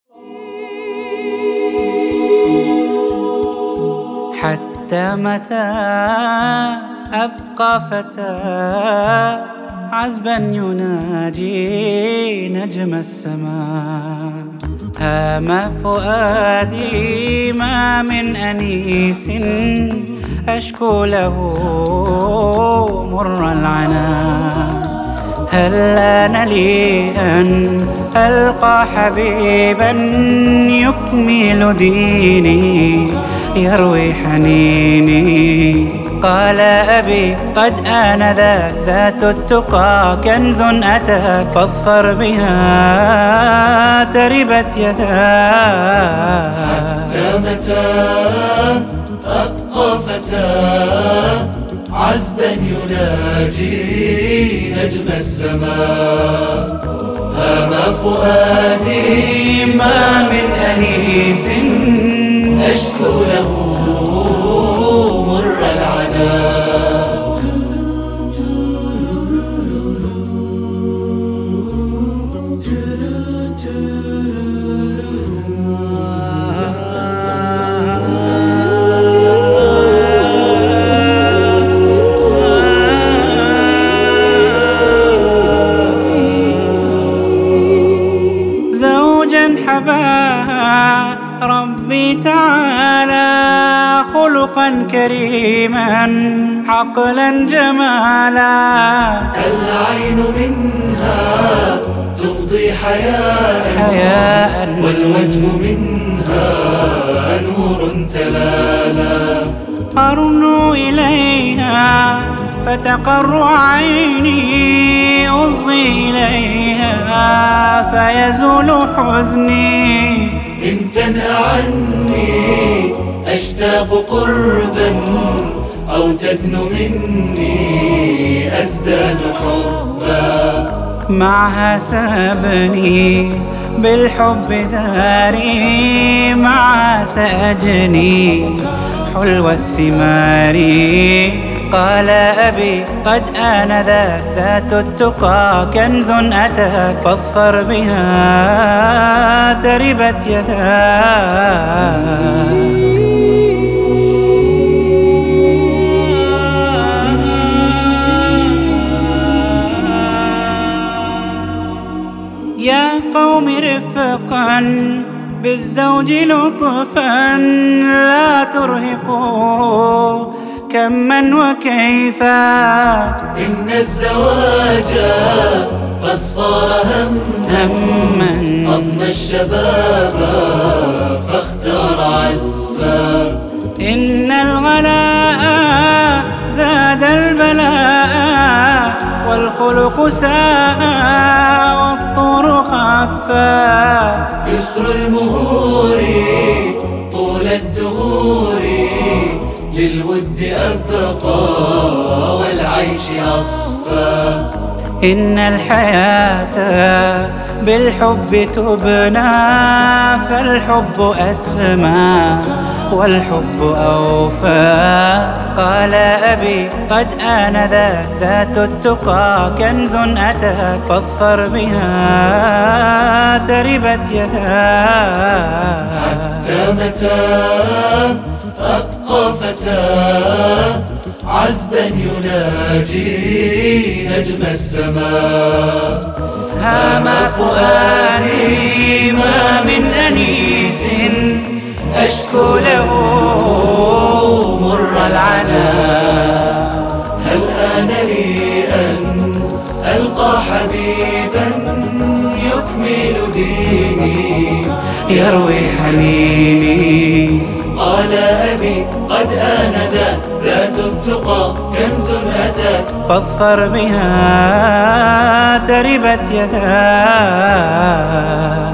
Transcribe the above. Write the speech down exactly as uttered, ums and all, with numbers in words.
حتى متى أبقى فتى عذبا يناجي نجم السماء. هام فؤادي ما من أنيس أشكو له مر العنا. هل آن لي أن ألقى حبيبا يكمل ديني يروي حنيني؟ قال أبي قد آن ذاك ذات التقى كنز أتاك فاظفر بها تربت يداك. حتى متى أبقى فتى عذبا يناجي نجم السماء. هام فؤادي ما من أنيس أشكو له مر العنا. حباها ربي تعالى خلقا كريما عقلا جمالا. العين منها تقضي حياء, حياء والوجه منها نور تلالا. أرنو إليها فتقر عيني أصغي إليها فيزول حزني. إن تنأ عني أشتاق قربا أو تدنو مني أزداد حبا. معها سابني بالحب داري معها سأجني حلو الثمار. قال أبي قد آن ذاك ذات التقى كنز أتاك فاظفر بها تربت يداك. يا قوم رفقا بالزوج لطفا لا ترهقوا كما وكيفا. إن الزواج قد صار هما أضنى الشباب فاختار عزفا. إن الغلاء زاد البلاء والخلق ساء والطور خفا. يسر المهور طول الدهور للود أبقى والعيش أصفى. إن الحياة بالحب تبنى فالحب أسمى والحب أوفى. قال أبي قد آن ذاك ذات التقى كنز أتاك فاظفر بها تربت يداك. حتى متى أبقى فتى عذبا يناجي نجم السماء. هام فؤادي ما من أنيس أشكو له مر العنا. هل آن لي أن ألقى حبيبا يكمل ديني يروي حنيني؟ قال أبي قد آن ذات التقى كنز أتاك فاظفر بها تربت يداك.